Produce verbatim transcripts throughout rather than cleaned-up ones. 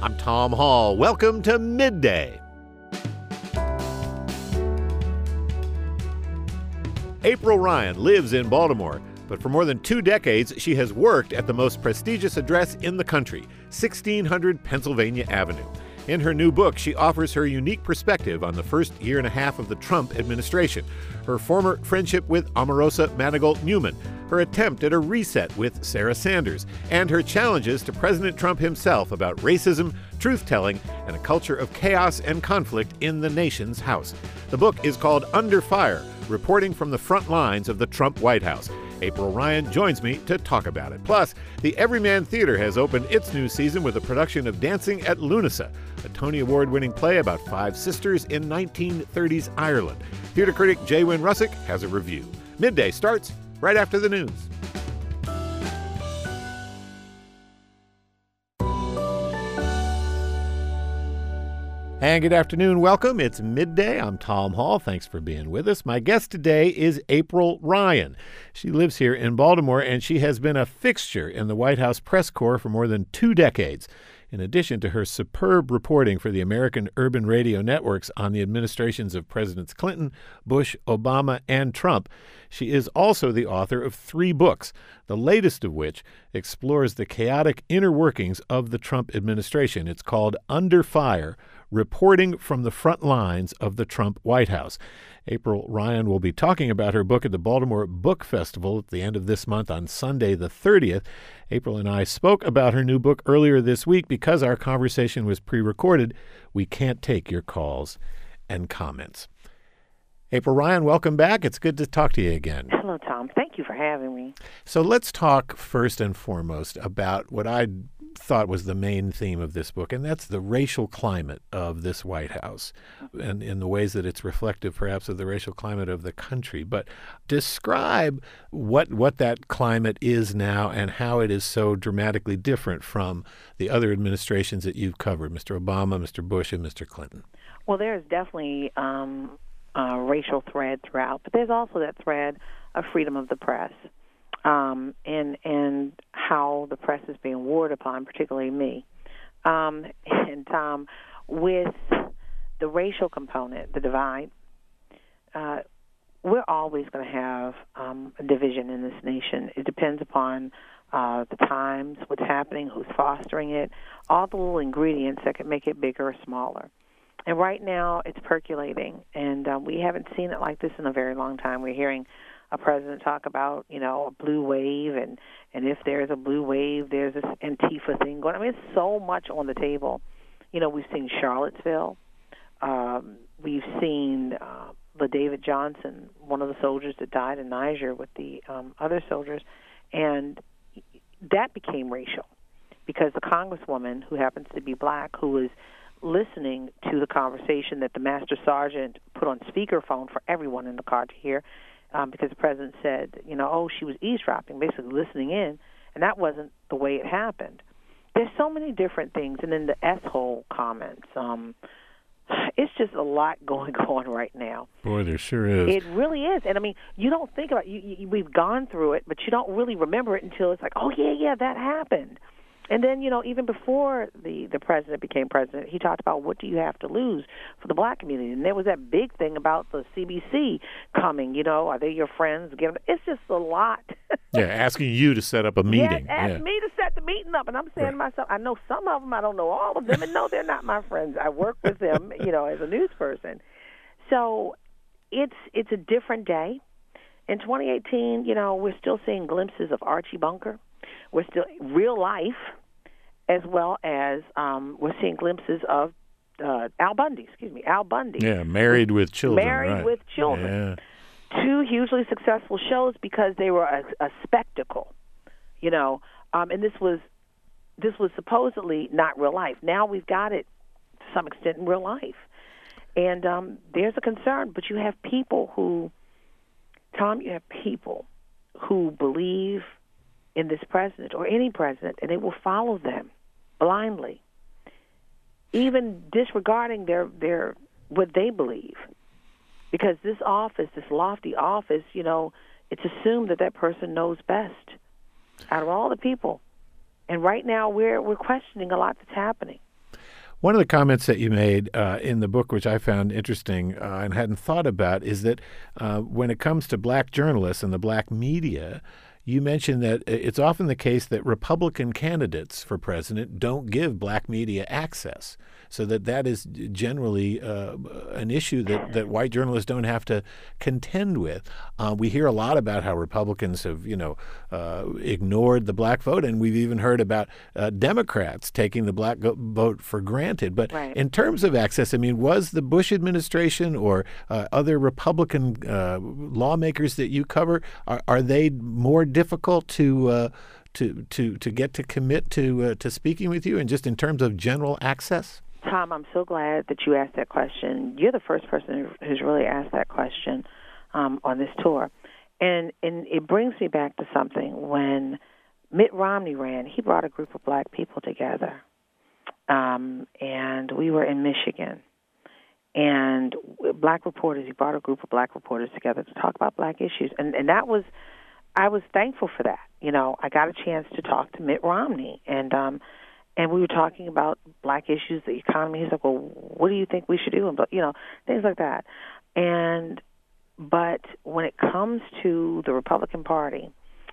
I'm Tom Hall. Welcome to Midday. April Ryan lives in Baltimore, but for more than two decades, she has worked at the most prestigious address in the country, sixteen hundred Pennsylvania Avenue. In her new book, she offers her unique perspective on the first year and a half of the Trump administration, her former friendship with Omarosa Manigault Newman, her attempt at a reset with Sarah Sanders, and her challenges to President Trump himself about racism, truth-telling, and a culture of chaos and conflict in the nation's House. The book is called Under Fire, Reporting from the Front Lines of the Trump White House. April Ryan joins me to talk about it. Plus, the Everyman Theater has opened its new season with a production of Dancing at Lunasa, a Tony Award-winning play about five sisters in nineteen thirties Ireland. Theater critic Jay Wynn Russick has a review. Midday starts right after the news. And good afternoon. Welcome. It's Midday. I'm Tom Hall. Thanks for being with us. My guest today is April Ryan. She lives here in Baltimore, and she has been a fixture in the White House press corps for more than two decades. In addition to her superb reporting for the American Urban Radio Networks on the administrations of Presidents Clinton, Bush, Obama, and Trump, she is also the author of three books, the latest of which explores the chaotic inner workings of the Trump administration. It's called Under Fire, Reporting from the Front Lines of the Trump White House. April Ryan will be talking about her book at the Baltimore Book Festival at the end of this month on Sunday the thirtieth. April and I spoke about her new book earlier this week. Because our conversation was pre-recorded, we can't take your calls and comments. April Ryan, welcome back. It's good to talk to you again. Hello, Tom. Thank you for having me. So let's talk first and foremost about what I thought was the main theme of this book, and that's the racial climate of this White House and in the ways that it's reflective perhaps of the racial climate of the country. But describe what what that climate is now and how it is so dramatically different from the other administrations that you've covered, Mister Obama, Mister Bush, and Mister Clinton. Well, there's definitely um, a racial thread throughout, but there's also that thread of freedom of the press. Um, and and how the press is being warred upon, particularly me. Um, and Tom, with the racial component, the divide, uh, we're always going to have um, a division in this nation. It depends upon uh, the times, what's happening, who's fostering it, all the little ingredients that can make it bigger or smaller. And right now, it's percolating, and uh, we haven't seen it like this in a very long time. We're hearing a president talk about, you know, a blue wave, and, and if there's a blue wave, there's this Antifa thing going. I mean, it's so much on the table. You know, we've seen Charlottesville. Um, we've seen uh, LaDavid Johnson, one of the soldiers that died in Niger with the um, other soldiers, and that became racial because the congresswoman, who happens to be black, who was listening to the conversation that the master sergeant put on speakerphone for everyone in the car to hear, Um, because the president said, you know, oh, she was eavesdropping, basically listening in, and that wasn't the way it happened. There's so many different things, and then the S-hole comments. Um, it's just a lot going on right now. Boy, there sure is. It really is, and I mean, you don't think about it. You, you, we've gone through it, but you don't really remember it until it's like, oh, yeah, yeah, that happened. And then, you know, even before the, the president became president, he talked about what do you have to lose for the black community. And there was that big thing about the C B C coming, you know, are they your friends? Give them, it's just a lot. Yeah, asking you to set up a meeting. Yeah, ask yeah. me to set the meeting up. And I'm saying right. to myself, I know some of them, I don't know all of them. And no, they're not my friends. I work with them, you know, as a news person. So it's it's a different day. In twenty eighteen, you know, we're still seeing glimpses of Archie Bunker. We're still real life, as well as um, we're seeing glimpses of uh, Al Bundy. Excuse me, Al Bundy. Yeah, Married with Children. Married right. with Children. Yeah. Two hugely successful shows because they were a, a spectacle, you know. Um, and this was this was supposedly not real life. Now we've got it to some extent in real life, and um, there's a concern. But you have people who, Tom, you have people who believe in this president or any president, and they will follow them blindly, even disregarding their their what they believe. Because this office, this lofty office, you know, it's assumed that that person knows best out of all the people. And right now we're we're questioning a lot that's happening. One of the comments that you made uh, in the book, which I found interesting uh, and hadn't thought about, is that uh, when it comes to black journalists and the black media, you mentioned that it's often the case that Republican candidates for president don't give black media access, so that that is generally uh, an issue that, that white journalists don't have to contend with. Uh, we hear a lot about how Republicans have, you know, uh, ignored the black vote, and we've even heard about uh, Democrats taking the black go- vote for granted. But right. in terms of access, I mean, was the Bush administration or uh, other Republican uh, lawmakers that you cover, are, are they more difficult to uh, to to to get to commit to uh, to speaking with you, and just in terms of general access? Tom, I'm so glad that you asked that question. You're the first person who's really asked that question um, on this tour, and and it brings me back to something. When Mitt Romney ran, he brought a group of black people together, um, and we were in Michigan. And black reporters, he brought a group of black reporters together to talk about black issues, and and that was. I was thankful for that. You know, I got a chance to talk to Mitt Romney, and um, and we were talking about black issues, the economy. He's like, well, what do you think we should do? And, you know, things like that. And but when it comes to the Republican Party,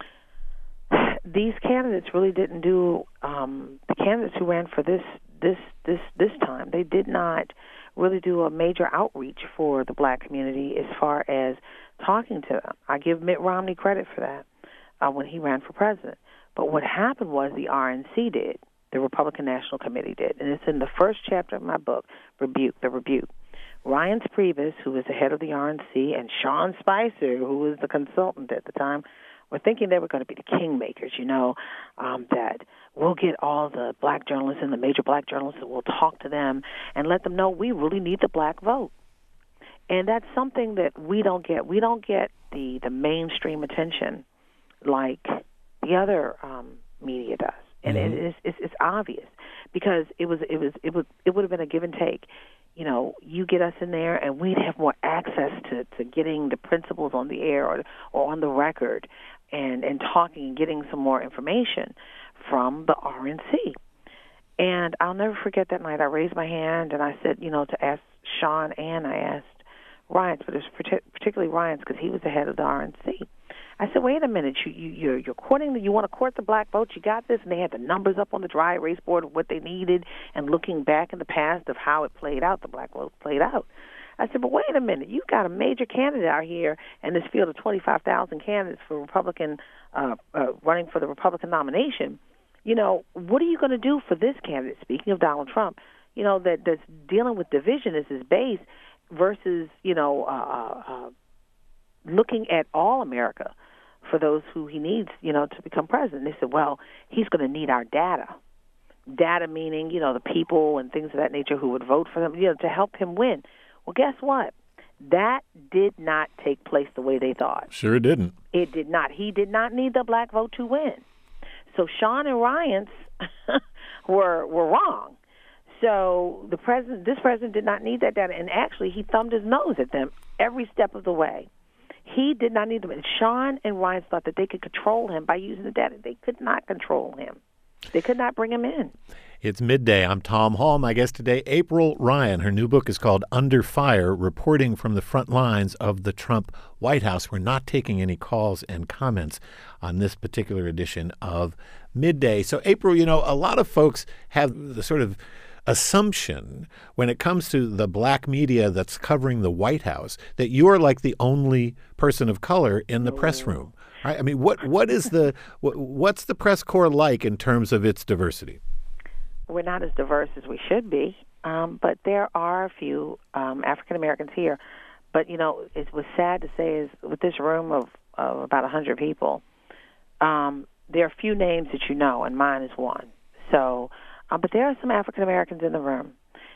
these candidates really didn't do. Um, the candidates who ran for this this this this time, they did not really do a major outreach for the black community as far as talking to them. I give Mitt Romney credit for that uh, when he ran for president. But what happened was the R N C did, the Republican National Committee did, and it's in the first chapter of my book, Rebuke, The Rebuke. Ryan Priebus, who was the head of the R N C, and Sean Spicer, who was the consultant at the time, were thinking they were going to be the kingmakers, you know, um, that we'll get all the black journalists and the major black journalists, and we'll talk to them and let them know we really need the black vote. And that's something that we don't get. We don't get the, the mainstream attention like the other um, media does, and mm-hmm. it, it's, it's it's obvious because it was it was it was it would have been a give and take. You know, you get us in there, and we'd have more access to, to getting the principals on the air or or on the record, and and talking and getting some more information from the R N C. And I'll never forget that night. I raised my hand and I said, you know, to ask Sean, and I asked Ryan's, but it was particularly Ryan's because he was the head of the R N C. I said, wait a minute, you, you, you're, you're courting, the, you want to court the black vote, you got this? And they had the numbers up on the dry erase board of what they needed, and looking back in the past of how it played out, the black vote played out. I said, but wait a minute, you got a major candidate out here in this field of twenty-five thousand candidates for Republican, uh, uh, running for the Republican nomination. You know, what are you going to do for this candidate, speaking of Donald Trump, you know, that, that's dealing with division as his base, versus, you know, uh, uh, looking at all America for those who he needs, you know, to become president. They said, well, he's going to need our data. Data meaning, you know, the people and things of that nature who would vote for them, you know, to help him win. Well, guess what? That did not take place the way they thought. Sure it didn't. It did not. He did not need the black vote to win. So Sean and Ryan's were were wrong. So the president, this president did not need that data, and actually he thumbed his nose at them every step of the way. He did not need them. And Sean and Ryan thought that they could control him by using the data. They could not control him. They could not bring him in. It's midday. I'm Tom Hall. My guest today, April Ryan. Her new book is called Under Fire, Reporting from the Front Lines of the Trump White House. We're not taking any calls and comments on this particular edition of Midday. So, April, you know, a lot of folks have the sort of assumption when it comes to the black media that's covering the White House that you're like the only person of color in the press room. Right? I mean, what what is the what, what's the press corps like in terms of its diversity? We're not as diverse as we should be, um, but there are a few um, African Americans here. But you know, it was sad to say is with this room of, of about a hundred people, um, there are a few names that you know, and mine is one. So. Uh, but there are some African Americans in the room,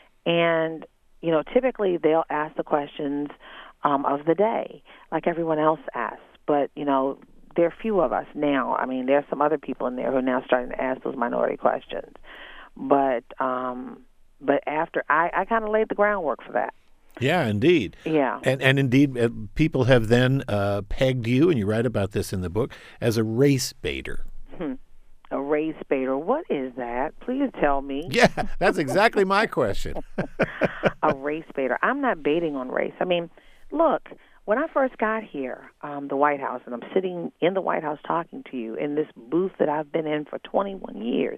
and you know, typically they'll ask the questions um, of the day, like everyone else asks. But you know, there are few of us now. I mean, there are some other people in there who are now starting to ask those minority questions. But um, but after I, I kind of laid the groundwork for that. Yeah, indeed. Yeah, and and indeed, uh, people have then uh, pegged you, and you write about this in the book, as a race baiter. Hmm. A race baiter. What is that? Please tell me. Yeah, that's exactly my question. A race baiter. I'm not baiting on race. I mean, look, when I first got here, um, the White House, and I'm sitting in the White House talking to you in this booth that I've been in for twenty-one years,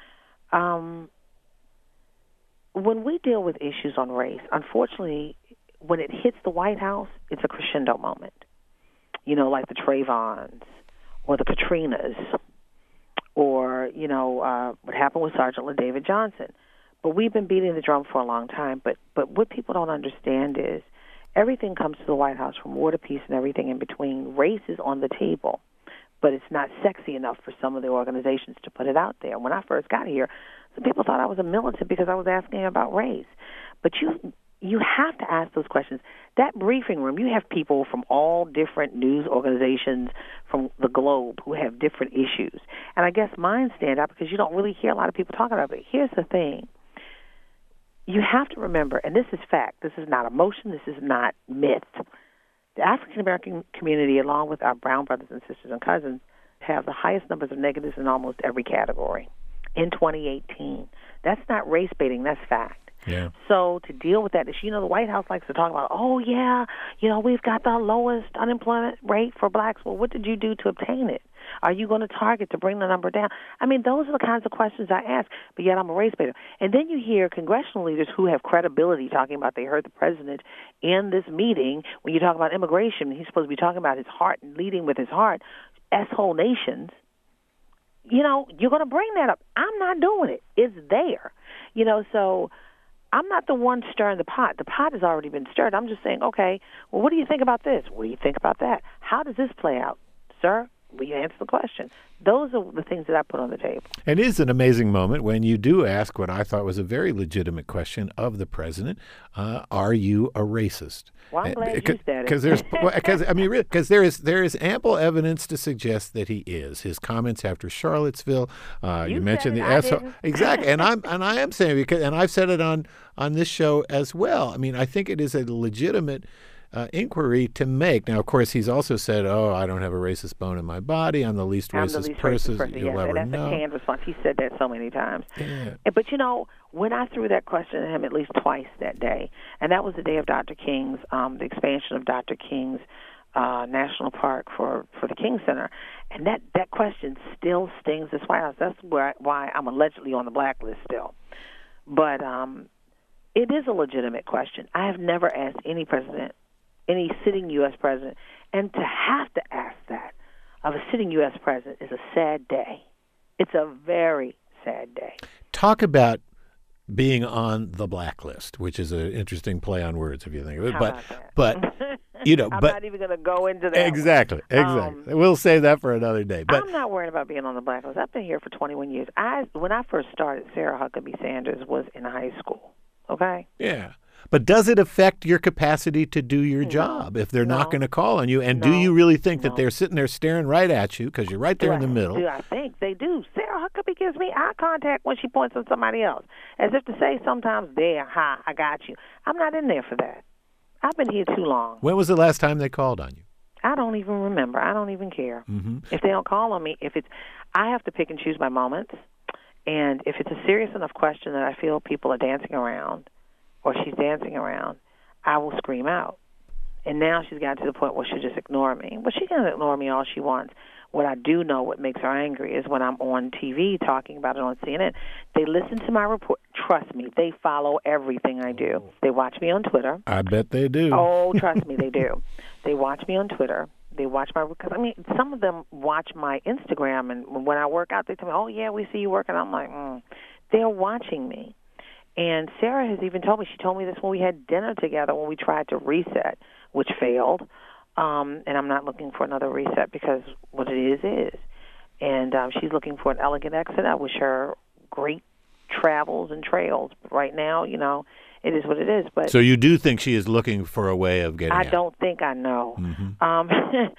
um, when we deal with issues on race, unfortunately, when it hits the White House, it's a crescendo moment. You know, like the Trayvons or the Katrinas, or, you know, uh, what happened with Sergeant LaDavid Johnson. But we've been beating the drum for a long time. But, but what people don't understand is everything comes to the White House, from war to peace and everything in between. Race is on the table, but it's not sexy enough for some of the organizations to put it out there. When I first got here, some people thought I was a militant because I was asking about race. But you you have to ask those questions. That briefing room, you have people from all different news organizations from the globe who have different issues. And I guess mine stand out because you don't really hear a lot of people talking about it. Here's the thing. You have to remember, and this is fact, this is not emotion, this is not myth. The African-American community, along with our brown brothers and sisters and cousins, have the highest numbers of negatives in almost every category in twenty eighteen. That's not race baiting, that's fact. Yeah. So to deal with that, you know, the White House likes to talk about, oh, yeah, you know, we've got the lowest unemployment rate for blacks. Well, what did you do to obtain it? Are you going to target to bring the number down? I mean, those are the kinds of questions I ask, but yet I'm a race baiter. And then you hear congressional leaders who have credibility talking about they heard the president in this meeting. When you talk about immigration, he's supposed to be talking about his heart and leading with his heart, S-whole nations. You know, you're going to bring that up. I'm not doing it. It's there. You know, so I'm not the one stirring the pot. The pot has already been stirred. I'm just saying, okay, well, what do you think about this? What do you think about that? How does this play out? Sir, will you answer the question? Those are the things that I put on the table. It is an amazing moment when you do ask what I thought was a very legitimate question of the president: uh, Are you a racist? Well, I'm glad uh, you said it. Because there's, because I mean, because there is there is ample evidence to suggest that he is. His comments after Charlottesville. Uh, you, you mentioned the it, asshole. Exactly, and I'm and I am saying because, and I've said it on on this show as well. I mean, I think it is a legitimate Uh, inquiry to make. Now, of course, he's also said, oh, I don't have a racist bone in my body. I'm the least I'm racist the least person racist person you'll yes, ever and that's know. a canned response. He said that so many times. Yeah. But, you know, when I threw that question at him at least twice that day, and that was the day of Doctor King's, um, the expansion of Doctor King's uh, National Park for, for the King Center, and that, that question still stings this White House. That's where, why I'm allegedly on the blacklist still. But um, it is a legitimate question. I have never asked any president, any sitting U S president, and to have to ask that of a sitting U S president is a sad day. It's a very sad day. Talk about being on the blacklist, which is an interesting play on words if you think of it. How but, about that? but you know, I'm but not even going to go into that. exactly, one. exactly. Um, we'll save that for another day. But I'm not worried about being on the blacklist. I've been here for twenty-one years. I when I first started, Sarah Huckabee Sanders was in high school. Okay. yeah. But does it affect your capacity to do your No. job if they're No. not going to call on you? And No. do you really think No. that they're sitting there staring right at you because you're right there do in the I, middle? Do I think they do? Sarah Huckabee gives me eye contact when she points at somebody else, as if to say sometimes, there, ha, I got you. I'm not in there for that. I've been here too long. When was the last time they called on you? I don't even remember. I don't even care. Mm-hmm. If they don't call on me, if it's, I have to pick and choose my moments. And if it's a serious enough question that I feel people are dancing around, or she's dancing around, I will scream out. And now she's gotten to the point where she'll just ignore me. Well, she can ignore me all she wants. What I do know what makes her angry is when I'm on T V talking about it on C N N. They listen to my report. Trust me, they follow everything I do. They watch me on Twitter. I bet they do. Oh, trust me, they do. They watch me on Twitter. They watch my, because I mean, some of them watch my Instagram, and when I work out, they tell me, oh, yeah, we see you working. I'm like, mm. They're watching me. And Sarah has even told me, she told me this when we had dinner together when we tried to reset, which failed. Um, and I'm not looking for another reset because what it is is. And um, she's looking for an elegant exit. I wish her great travels and trails. But right now, you know, it is what it is. But So you do think she is looking for a way of getting I out? don't think I know. Mm-hmm. Um,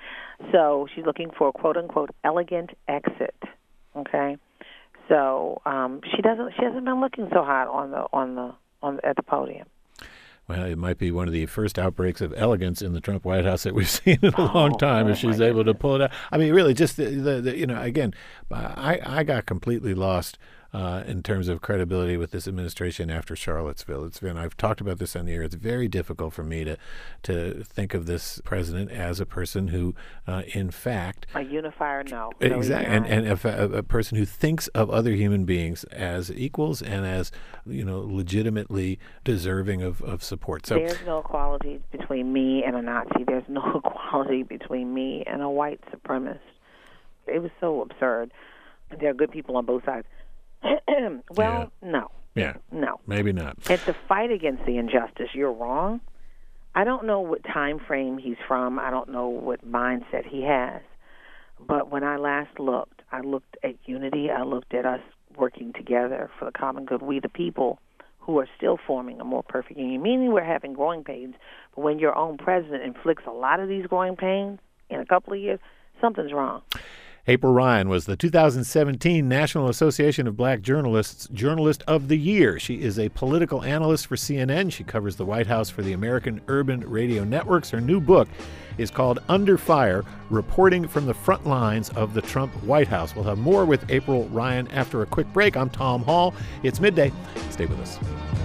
so she's looking for a quote-unquote elegant exit, okay? So um, she doesn't. She hasn't been looking so hot on the on the on at the podium. well, it might be one of the first outbreaks of elegance in the Trump White House that we've seen in a oh, long time oh if she's able to pull it out. I mean, really, just the, the, the you know, again, I, I got completely lost Uh, in terms of credibility with this administration after Charlottesville. It's been, I've talked about this on the air, it's very difficult for me to to think of this president as a person who, uh, in fact... A unifier, no. Exactly, and, and a, a person who thinks of other human beings as equals and as, you know, legitimately deserving of, of support. So there's no equality between me and a Nazi. There's no equality between me and a white supremacist. It was so absurd. There are good people on both sides. well, yeah. no. Yeah. No. Maybe not. And to fight against the injustice, you're wrong. I don't know what time frame he's from. I don't know what mindset he has. But when I last looked, I looked at unity. I looked at us working together for the common good. We, the people, who are still forming a more perfect union, meaning we're having growing pains. But when your own president inflicts a lot of these growing pains in a couple of years, something's wrong. April Ryan was the two thousand seventeen National Association of Black Journalists Journalist of the Year. She is a political analyst for C N N. She covers the White House for the American Urban Radio Networks. Her new book is called Under Fire, Reporting from the Front Lines of the Trump White House. We'll have more with April Ryan after a quick break. I'm Tom Hall. It's midday. Stay with us.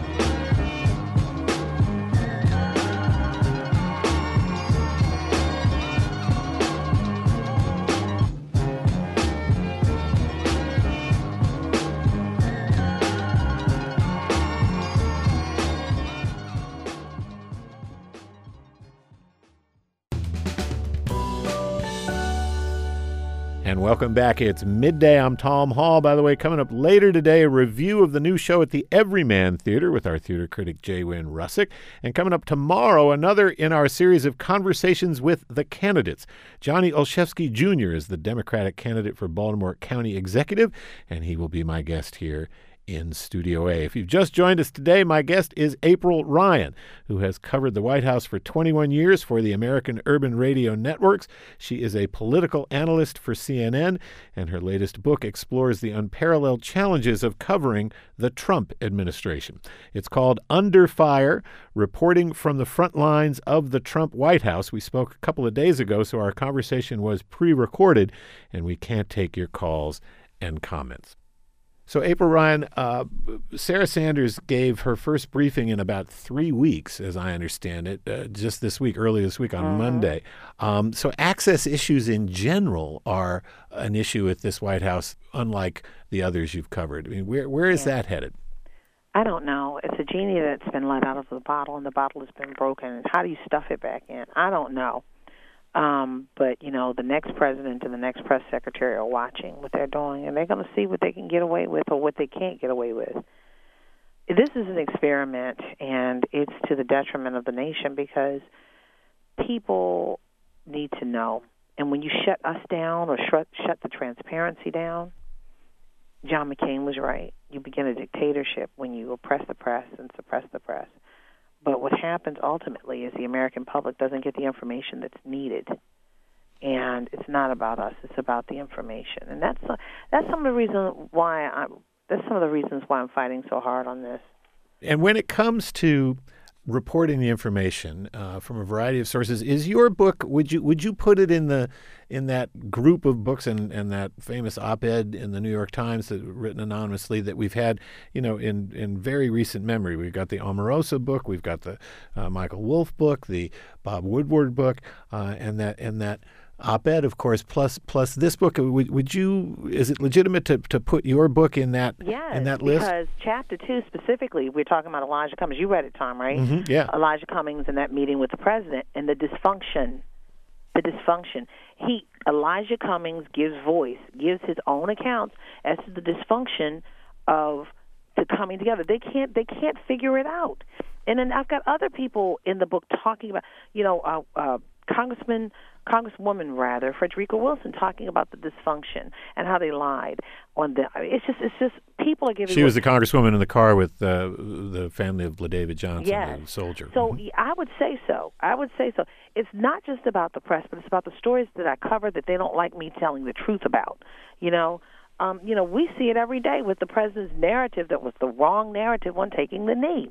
And welcome back. It's midday. I'm Tom Hall. By the way, coming up later today, a review of the new show at the Everyman Theater with our theater critic, Jay Wynn Russick. And coming up tomorrow, another in our series of conversations with the candidates. Johnny Olszewski Junior is the Democratic candidate for Baltimore County Executive, and he will be my guest here in Studio A. If you've just joined us today, my guest is April Ryan, who has covered the White House for twenty-one years for the American Urban Radio Networks. She is a political analyst for C N N, and her latest book explores the unparalleled challenges of covering the Trump administration. It's called Under Fire, Reporting from the Front Lines of the Trump White House. We spoke a couple of days ago, so our conversation was pre-recorded, and we can't take your calls and comments. So, April Ryan, uh, Sarah Sanders gave her first briefing in about three weeks, as I understand it, uh, just this week, early this week on mm-hmm. Monday. Um, so access issues in general are an issue at this White House, unlike the others you've covered. I mean, where where is yeah. that headed? I don't know. It's a genie that's been let out of the bottle, and the bottle has been broken. How do you stuff it back in? I don't know. Um, but, you know, the next president and the next press secretary are watching what they're doing, and they're going to see what they can get away with or what they can't get away with. This is an experiment, and it's to the detriment of the nation because people need to know. And when you shut us down or shut, shut the transparency down, John McCain was right. You begin a dictatorship when you oppress the press and suppress the press. But what happens ultimately is the American public doesn't get the information that's needed, and it's not about us; it's about the information, and that's uh, that's some of the reasons why I'm. That's some of the reasons why I'm fighting so hard on this. And when it comes to reporting the information uh, from a variety of sources, is your book? Would you would you put it in the in that group of books and, and that famous op-ed in the New York Times that written anonymously that we've had, you know, in, in very recent memory? We've got the Omarosa book, we've got the uh, Michael Wolff book, the Bob Woodward book, uh, and that and that. op-ed, of course, plus plus this book. Would, would you? Is it legitimate to, to put your book in that yes, in that list? Because chapter two specifically, we're talking about Elijah Cummings. You read it, Tom, right? Mm-hmm, yeah. Elijah Cummings and that meeting with the president and the dysfunction. The dysfunction. He Elijah Cummings gives voice, gives his own accounts as to the dysfunction of the coming together. They can't they can't figure it out. And then I've got other people in the book talking about, you know, uh, uh, Congressman. Congresswoman, rather, Frederica Wilson, talking about the dysfunction and how they lied on the. It's just, it's just people are giving. She was the congresswoman in the car with uh, the family of LaDavid Johnson, yes. the soldier. So mm-hmm. I would say so. I would say so. It's not just about the press, but it's about the stories that I cover that they don't like me telling the truth about. You know, um, you know, we see it every day with the president's narrative that was the wrong narrative when taking the knee.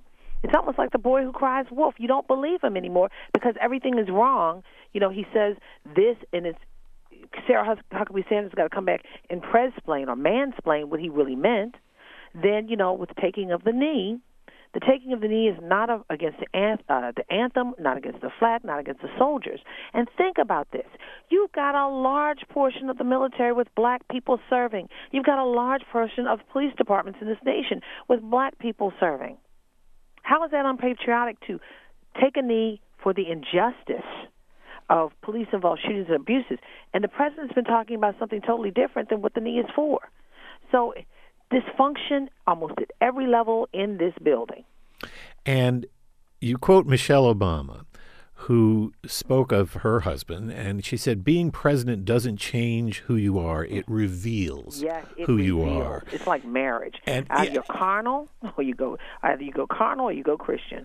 It's almost like the boy who cries wolf. You don't believe him anymore because everything is wrong. You know, he says this, and it's Sarah Huckabee Sanders got to come back and press-explain or mansplain what he really meant. Then, you know, with the taking of the knee, the taking of the knee is not a, against the, anth- uh, the anthem, not against the flag, not against the soldiers. And think about this. You've got a large portion of the military with black people serving. You've got a large portion of police departments in this nation with black people serving. How is that unpatriotic to take a knee for the injustice of police-involved shootings and abuses? And the president's been talking about something totally different than what the knee is for. So dysfunction almost at every level in this building. And you quote Michelle Obama, who spoke of her husband, and she said, being president doesn't change who you are. It reveals yes, it who reveals. you are. It's like marriage. And either yeah. you're carnal or you go either you go carnal or you go Christian.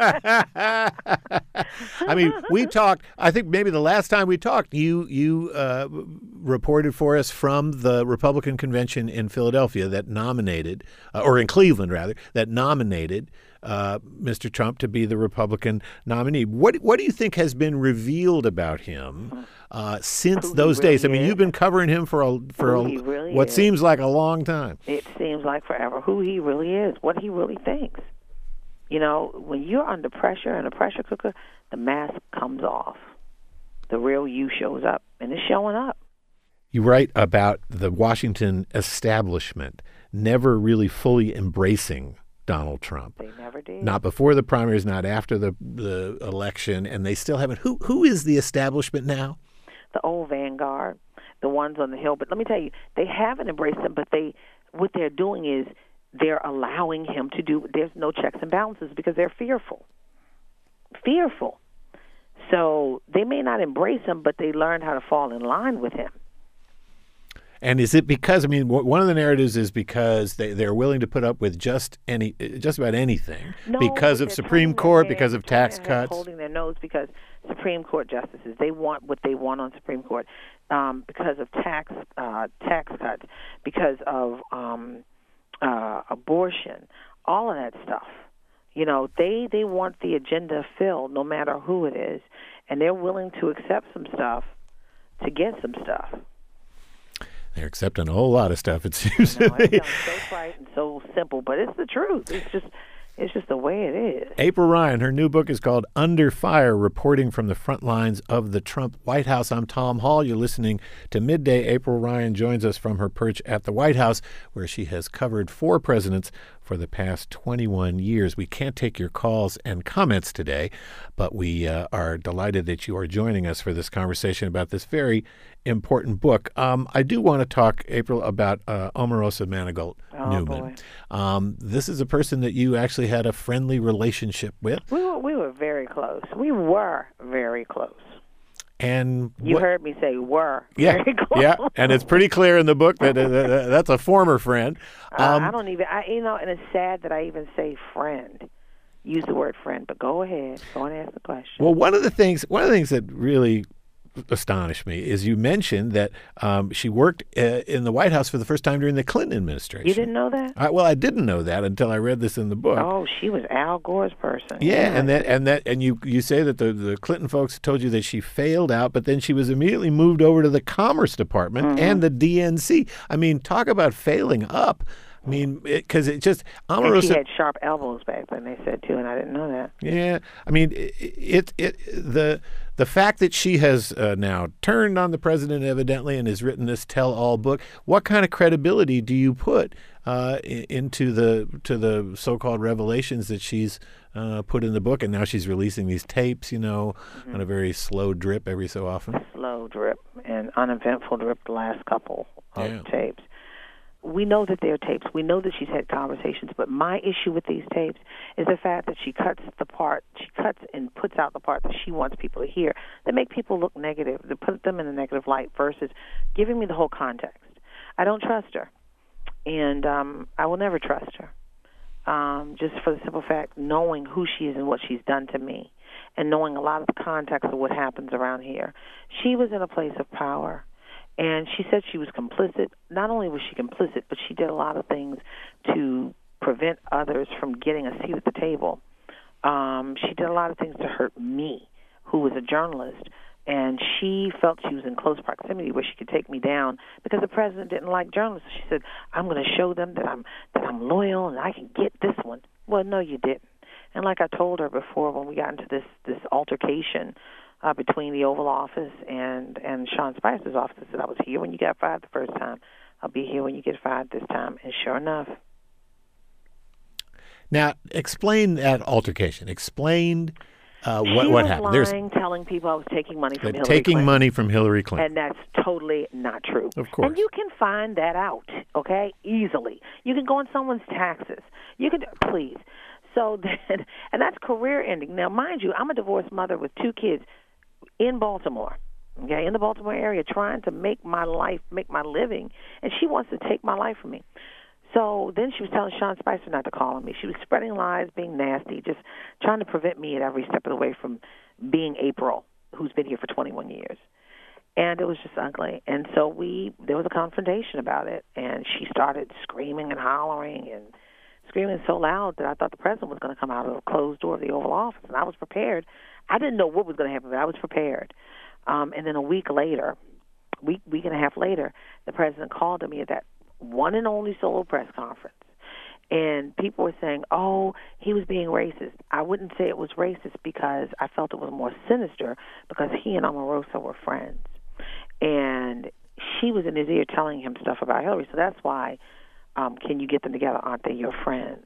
I mean, we talked, I think maybe the last time we talked, you you uh, reported for us from the Republican convention in Philadelphia that nominated, uh, or in Cleveland rather, that nominated Uh, Mister Trump to be the Republican nominee. What what do you think has been revealed about him uh, since Who those really days? I mean, is. you've been covering him for a for Who a, he really what is. seems like a long time. It seems like forever. Who he really is, what he really thinks. You know, when you're under pressure in a pressure cooker, the mask comes off. The real you shows up, and it's showing up. You write about the Washington establishment never really fully embracing Donald Trump. They never did. Not before the primaries, not after the the election, and they still haven't. Who who is the establishment now? The old vanguard, the ones on the hill. But let me tell you, they haven't embraced him. But they, what they're doing is they're allowing him to do. There's no checks and balances because they're fearful. Fearful. So they may not embrace him, but they learned how to fall in line with him. And is it because, I mean, one of the narratives is because they, they're willing to put up with just any, just about anything No, because of they're Supreme turning their Court, head- because of turning tax their head, cuts? holding their nose because Supreme Court justices, they want what they want on Supreme Court um, because of tax uh, tax cuts, because of um, uh, abortion, all of that stuff. You know, they, they want the agenda filled no matter who it is, and they're willing to accept some stuff to get some stuff. They're accepting a whole lot of stuff, it seems No, to me. it sounds so trite and so simple, but it's the truth. It's just, it's just the way it is. April Ryan, her new book is called Under Fire, Reporting from the Front Lines of the Trump White House. I'm Tom Hall. You're listening to Midday. April Ryan joins us from her perch at the White House, where she has covered four presidents for the past twenty-one years. We can't take your calls and comments today, but we uh, are delighted that you are joining us for this conversation about this very important book. Um, I do want to talk, April, about uh, Omarosa Manigault Oh, Newman. boy. Um, this is a person that you actually had a friendly relationship with. We were, we were very close. We were very close. And You what- heard me say were yeah, very close. yeah, and it's pretty clear in the book that uh, uh, that's a former friend. Um, uh, I don't even, I, you know, and it's sad that I even say friend. Use the word friend, but go ahead. Go and ask the question. Well, one of the things, one of the things that really astonished me is you mentioned that um, she worked uh, in the White House for the first time during the Clinton administration. You didn't know that? I, well, I didn't know that until I read this in the book. Oh, she was Al Gore's person. Yeah, and that and that and you you say that the, the Clinton folks told you that she failed out, but then she was immediately moved over to the Commerce Department Mm-hmm. and the D N C. I mean, talk about failing up. I mean, because it, it just And she Omarosa. had sharp elbows back then, they said, too, and I didn't know that. Yeah, I mean, it, it it the the fact that she has uh, now turned on the president evidently and has written this tell-all book. What kind of credibility do you put uh, i- into the to the so-called revelations that she's uh, put in the book, and now she's releasing these tapes, you know, Mm-hmm. on a very slow drip every so often? Slow drip and uneventful drip the last couple of Yeah. tapes. We know that they're tapes. We know that she's had conversations. But my issue with these tapes is the fact that she cuts the part, she cuts and puts out the part that she wants people to hear that make people look negative, that put them in a negative light versus giving me the whole context. I don't trust her, and um, I will never trust her. Um, just for the simple fact, knowing who she is and what she's done to me, and knowing a lot of the context of what happens around here. She was in a place of power. And she said she was complicit. Not only was she complicit, but she did a lot of things to prevent others from getting a seat at the table. Um, she did a lot of things to hurt me, who was a journalist, and she felt she was in close proximity where she could take me down because the president didn't like journalists. She said, "I'm going to show them that I'm that I'm loyal and I can get this one." Well, no, you didn't. And like I told her before, when we got into this this altercation uh, between the Oval Office and and Sean Spicer's office, I said, "I was here when you got fired the first time. I'll be here when you get fired this time." And sure enough. Now, explain that altercation. Explain uh, what she what was happened. Lying, telling people I was taking money from Hillary taking Clinton. money from Hillary Clinton, and that's totally not true. Of course, and you can find that out, okay, easily. You can go on someone's taxes. You can please. So then, and that's career ending. Now, mind you, I'm a divorced mother with two kids in Baltimore. Okay, in the Baltimore area, trying to make my life, make my living, and she wants to take my life from me. So then she was telling Sean Spicer not to call on me. She was spreading lies, being nasty, just trying to prevent me at every step of the way from being April, who's been here for twenty-one years. And it was just ugly. And so we, there was a confrontation about it, and she started screaming and hollering and screaming so loud that I thought the president was going to come out of the closed door of the Oval Office, and I was prepared. I didn't know what was going to happen, but I was prepared. Um, and then a week later, week week and a half later, the president called to me at that one and only solo press conference. And people were saying, oh, he was being racist. I wouldn't say it was racist because I felt it was more sinister because he and Omarosa were friends. And she was in his ear telling him stuff about Hillary. So that's why, um, can you get them together? Aren't they your friends?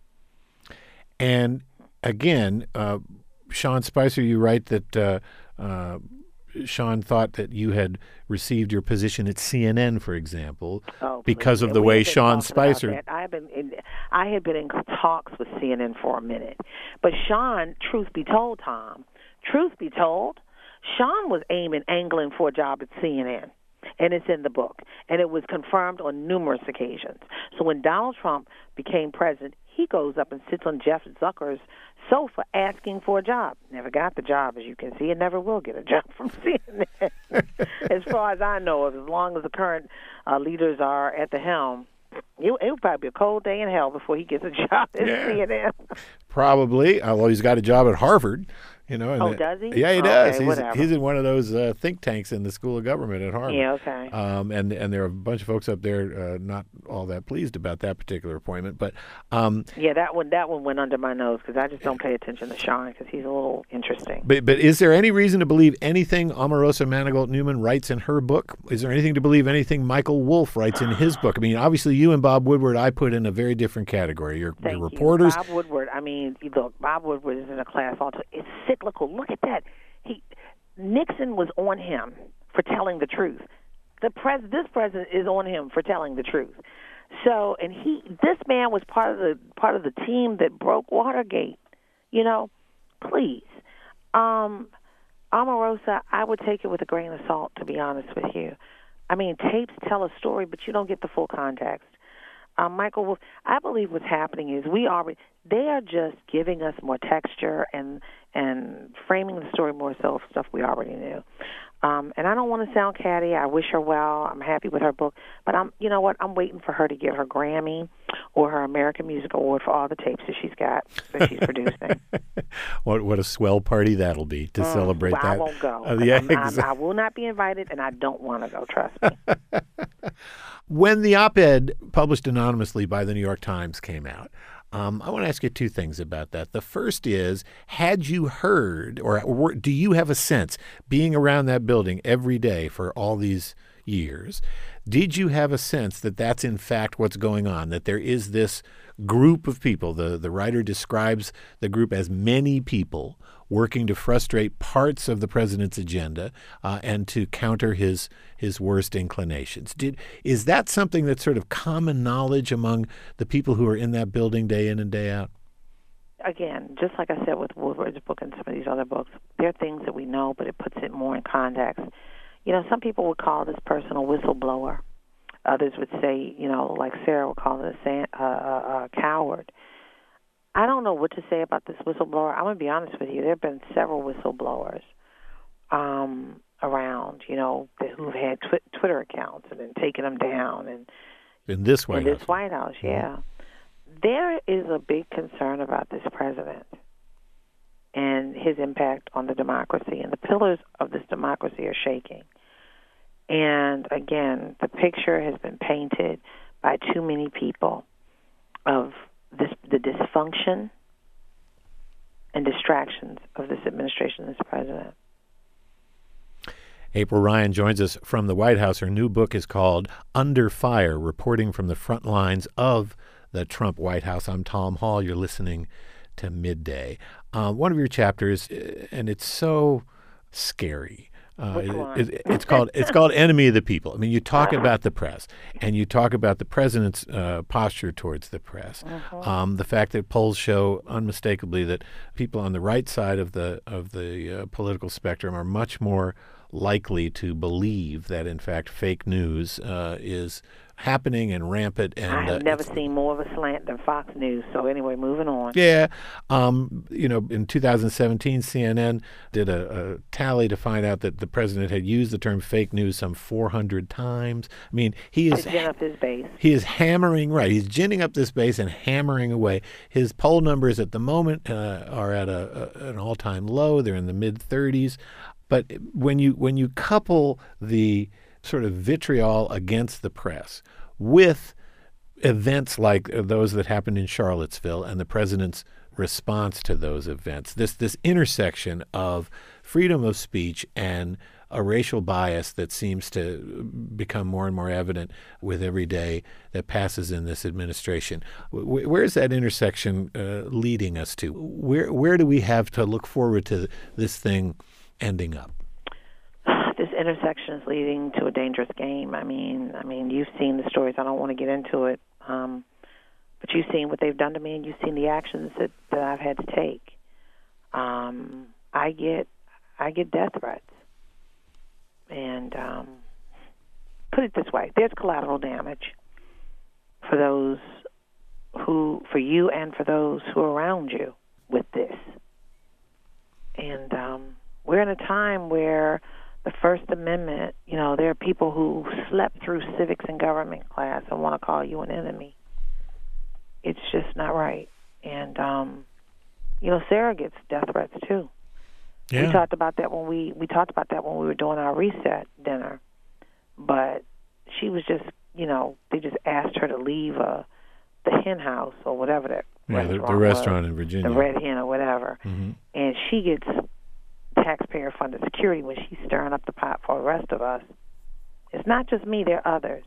And again, uh, Sean Spicer, you write that uh, uh, Sean thought that you had received your position at C N N, for example, oh, because of and the way been Sean Spicer. I have been in, I had been in talks with C N N for a minute, but Sean, truth be told, Tom, truth be told, Sean was aiming, angling for a job at C N N, and it's in the book, and it was confirmed on numerous occasions. So when Donald Trump became president, he goes up and sits on Jeff Zucker's sofa asking for a job. Never got the job, as you can see, and never will get a job from C N N. As far as I know, as long as the current uh, leaders are at the helm, it, it would probably be a cold day in hell before he gets a job at Yeah. C N N. Probably, although he's got a job at Harvard. You know, and Oh, the, does he? Yeah, he Okay, does. He's, whatever. he's in one of those uh, think tanks in the School of Government at Harvard. Yeah, okay. Um, and and there are a bunch of folks up there uh, not all that pleased about that particular appointment. But um, Yeah, that one that one went under my nose because I just don't pay attention to Sean because he's a little interesting. but but is there any reason to believe anything Omarosa Manigault Newman writes in her book? Is there anything to believe anything Michael Wolff writes in his book? I mean, obviously you and Bob Woodward I put in a very different category. You're, Thank you're you. reporters. Bob Woodward, I mean, look, Bob Woodward is in a class also. It's cyclical. Look at that. He Nixon was on him for telling the truth. The pres this president is on him for telling the truth. So, and he this man was part of the part of the team that broke Watergate. You know, please. Um Omarosa, I would take it with a grain of salt, to be honest with you. I mean, tapes tell a story, but you don't get the full context. Um, Michael Wolff, I believe what's happening is we already, they are just giving us more texture and and framing the story more so of stuff we already knew. Um, and I don't want to sound catty. I wish her well. I'm happy with her book. But I'm, you know what? I'm waiting for her to get her Grammy or her American Music Award for all the tapes that she's got, that she's producing. What what a swell party that'll be to Mm, celebrate well, that. I won't go. Uh, yeah, I'm- I'm- exactly. I will not be invited, and I don't want to go, trust me. When the op-ed published anonymously by the New York Times came out, um, I want to ask you two things about that. The first is, had you heard, or, or do you have a sense, being around that building every day for all these years, did you have a sense that that's in fact what's going on, that there is this group of people, the, the writer describes the group as many people working to frustrate parts of the president's agenda uh, and to counter his his worst inclinations. Did is that something that's sort of common knowledge among the people who are in that building day in and day out? Again, just like I said with Woodward's book and some of these other books, there are things that we know, but it puts it more in context. You know, some people would call this person a whistleblower. Others would say, you know, like Sarah would call it a, san- uh, a, a coward. I don't know what to say about this whistleblower. I'm going to be honest with you. There have been several whistleblowers um, around, you know, that, who've had tw- Twitter accounts and then taken them down. And In this White in House. this White House, yeah. There is a big concern about this president. and his impact on the democracy. And the pillars of this democracy are shaking. And again, the picture has been painted by too many people of this, the dysfunction and distractions of this administration, this president. April Ryan joins us from the White House. Her new book is called Under Fire, Reporting from the Front Lines of the Trump White House. I'm Tom Hall. You're listening to Midday. Uh, one of your chapters, and it's so scary. Uh, it, it, it's called it's called Enemy of the People. I mean, you talk about the press, and you talk about the president's uh, posture towards the press. Uh-huh. Um, the fact that polls show unmistakably that people on the right side of the of the uh, political spectrum are much more likely to believe that, in fact, fake news uh, is happening and rampant. And I have uh, never seen more of a slant than Fox News. So anyway, moving on. Yeah. Um, you know, in two thousand seventeen, C N N did a, a tally to find out that the president had used the term fake news some four hundred times. I mean, he is... To gin up his base. He is hammering, right, he's ginning up this base and hammering away. His poll numbers at the moment uh, are at a, a, an all-time low. They're in the mid-thirties. But when you when you couple the sort of vitriol against the press with events like those that happened in Charlottesville and the president's response to those events, this this intersection of freedom of speech and a racial bias that seems to become more and more evident with every day that passes in this administration. Where is that intersection uh, leading us to? Where where do we have to look forward to this thing ending up? This intersection is leading to a dangerous game. I mean, I mean, you've seen the stories. I don't want to get into it, um, but you've seen what they've done to me, and you've seen the actions that, that I've had to take. Um, I get, I get death threats, and um, put it this way: there's collateral damage for those who, for you, and for those who are around you with this. And um, we're in a time where the First Amendment, you know, there are people who slept through civics and government class and want to call you an enemy. It's just not right. And, um, you know, Sarah gets death threats too. Yeah. We talked about that when we, we talked about that when we were doing our reset dinner. But she was just, you know, they just asked her to leave uh, the Hen House or whatever that yeah, restaurant the, the restaurant was, in Virginia. the Red Hen or whatever. Mm-hmm. And she gets taxpayer-funded security when she's stirring up the pot for the rest of us. It's not just me, there are others.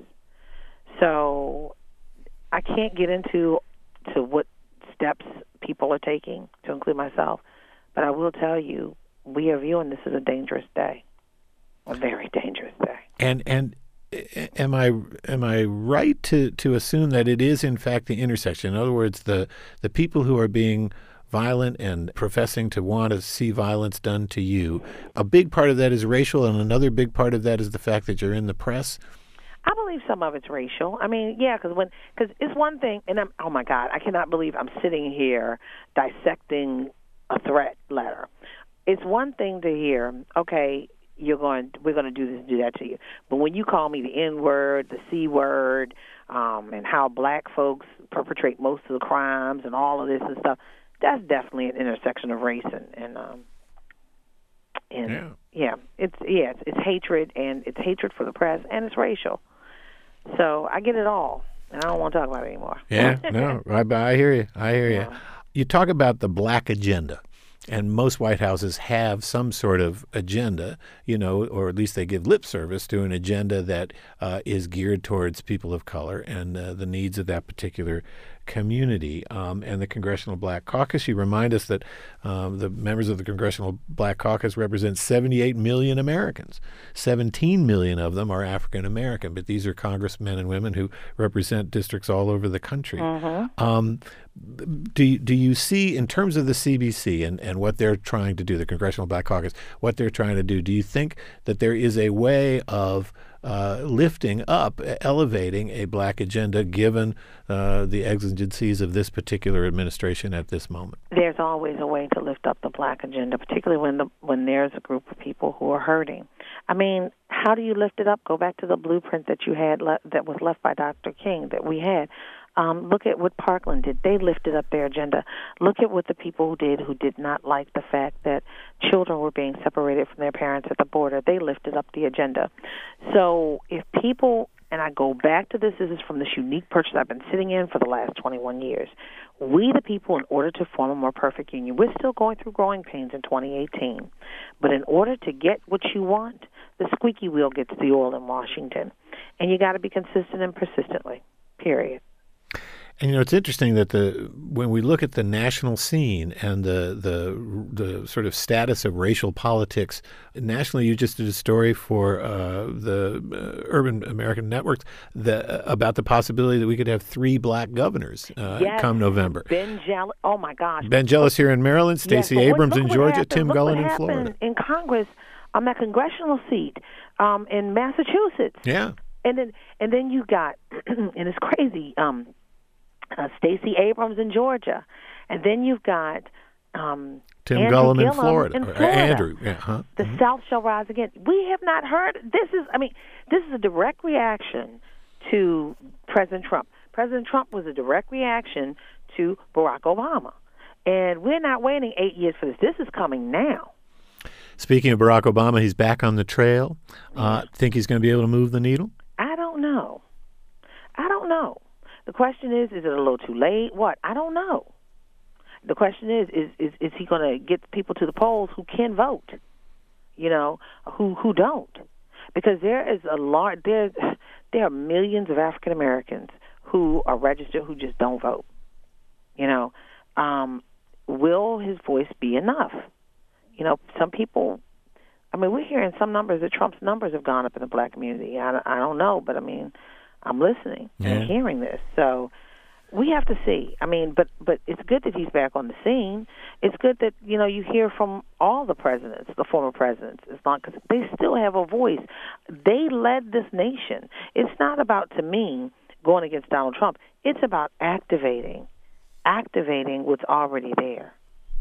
So I can't get into to what steps people are taking, to include myself, but I will tell you, we are viewing this as a dangerous day, a very dangerous day. And and am I am I right to, to assume that it is, in fact, the intersection? In other words, the, the people who are being violent and professing to want to see violence done to you, a big part of that is racial, and another big part of that is the fact that you're in the press? I believe some of it's racial. I mean, yeah, because when because it's one thing, and I'm oh my God, I cannot believe I'm sitting here dissecting a threat letter. It's one thing to hear, okay, you're going, we're going to do this, do that to you, but when you call me the N word, the C word, um, and how black folks perpetrate most of the crimes and all of this and stuff, that's definitely an intersection of race and and, um, and yeah. yeah, it's yeah, it's, it's hatred, and it's hatred for the press, and it's racial. So I get it all, and I don't want to talk about it anymore. Yeah, no, I, I hear you. I hear you. You talk about the black agenda. And most White Houses have some sort of agenda, you know, or at least they give lip service to an agenda that uh, is geared towards people of color and uh, the needs of that particular community. Um, and the Congressional Black Caucus, you remind us that um, the members of the Congressional Black Caucus represent seventy-eight million Americans. seventeen million of them are African American, but these are congressmen and women who represent districts all over the country. Mm-hmm. Um, do you, do you see, in terms of the C B C and, and what they're trying to do, the Congressional Black Caucus, what they're trying to do, do you think that there is a way of uh, lifting up, elevating a black agenda given uh, the exigencies of this particular administration at this moment? There's always a way to lift up the black agenda, particularly when the when there's a group of people who are hurting. I mean, how do you lift it up? Go back to the blueprint that you had le- that was left by Doctor King that we had. Um, look at what Parkland did. They lifted up their agenda. Look at what the people who did who did not like the fact that children were being separated from their parents at the border. They lifted up the agenda. So if people, and I go back to this, this is from this unique perch that I've been sitting in for the last twenty-one years. We, the people, in order to form a more perfect union, we're still going through growing pains in twenty eighteen. But in order to get what you want, the squeaky wheel gets the oil in Washington. And you got to be consistent and persistently, period. And, you know, it's interesting that the when we look at the national scene and the the the sort of status of racial politics nationally, you just did a story for uh, the uh, Urban American Networks the, about the possibility that we could have three black governors uh, yes. come November. Ben Jealous, oh my gosh. Ben Jealous here in Maryland, Stacey yes, Abrams what, in Georgia, happened, Tim look Gullen what in Florida. In Congress, on that congressional seat um, in Massachusetts. Yeah. And then and then you got, and it's crazy, um, Uh, Stacey Abrams in Georgia, and then you've got um, Tim Andrew Gullen in Gillum Florida. in Or Florida. Andrew, yeah, huh? The mm-hmm. South shall rise again. We have not heard. This is, I mean, this is a direct reaction to President Trump. President Trump was a direct reaction to Barack Obama, and we're not waiting eight years for this. This is coming now. Speaking of Barack Obama, he's back on the trail. Uh, think he's going to be able to move the needle? I don't know. I don't know. The question is, is it a little too late? What? I don't know. The question is, is is, is he going to get people to the polls who can vote, you know, who who don't? Because there is a large, there, there are millions of African Americans who are registered who just don't vote. You know, um, will his voice be enough? You know, some people, I mean, we're hearing some numbers that Trump's numbers have gone up in the black community. I, I don't know, but I mean, I'm listening yeah. and hearing this. So we have to see. I mean, but but it's good that he's back on the scene. It's good that, you know, you hear from all the presidents, the former presidents. It's not because they still have a voice. They led this nation. It's not about, to me, going against Donald Trump. It's about activating, activating what's already there.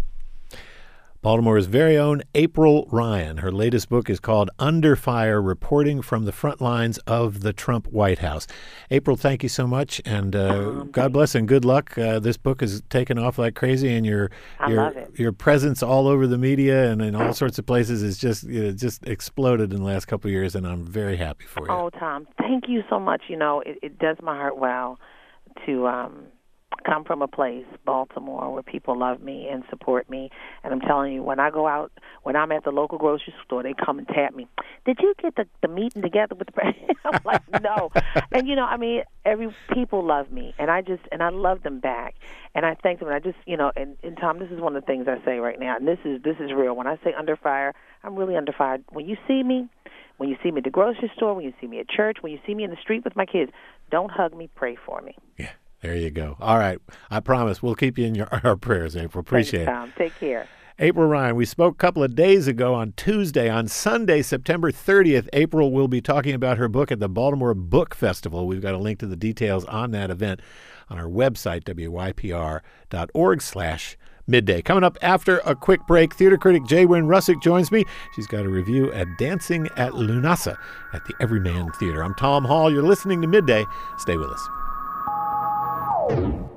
Baltimore's very own April Ryan. Her latest book is called Under Fire, Reporting from the Front Lines of the Trump White House. April, thank you so much, and uh, um, God bless and good luck. Uh, this book is taken off like crazy, and your I your love it. your presence all over the media and in all sorts of places is just you know, just exploded in the last couple of years, and I'm very happy for you. Oh, Tom, thank you so much. You know, it, it does my heart well to um, come from a place, Baltimore, where people love me and support me. And I'm telling you, when I go out, when I'm at the local grocery store, they come and tap me. Did you get the, the meeting together with the president? I'm like, no. And, you know, I mean, every people love me, and I just, and I love them back. And I thank them. And I just, you know, and, and Tom, this is one of the things I say right now, and this is, this is real. When I say under fire, I'm really under fire. When you see me, when you see me at the grocery store, when you see me at church, when you see me in the street with my kids, don't hug me, pray for me. Yeah. There you go. All right. I promise we'll keep you in your, our prayers, April. Appreciate Thanks, Tom. it. Take care. April Ryan, we spoke a couple of days ago on Tuesday. On Sunday, September thirtieth, April will be talking about her book at the Baltimore Book Festival. We've got a link to the details on that event on our website, W Y P R dot org slash midday. Coming up after a quick break, theater critic J. Wynn Russick joins me. She's got a review at Dancing at Lunasa at the Everyman Theater. I'm Tom Hall. You're listening to Midday. Stay with us.